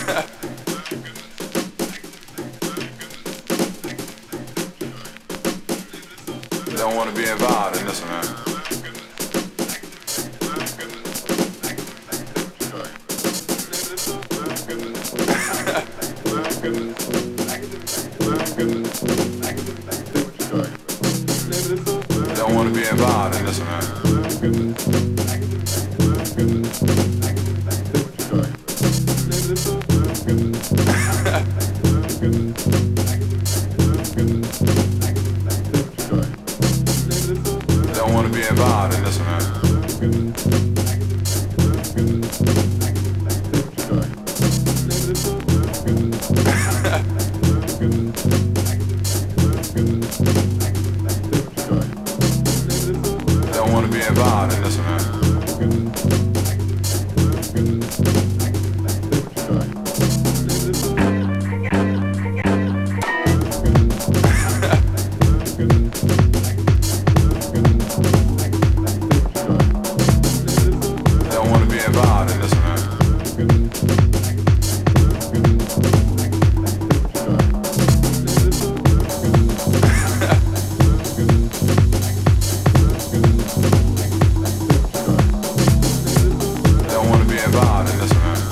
Don't want to be involved in this one, man. Don't want to be involved in this one, man. Don't want to be involved in this one, man. Don't want to be involved in this one, man. Don't want to be involved in this one, man. Don't want to be involved in this one, man.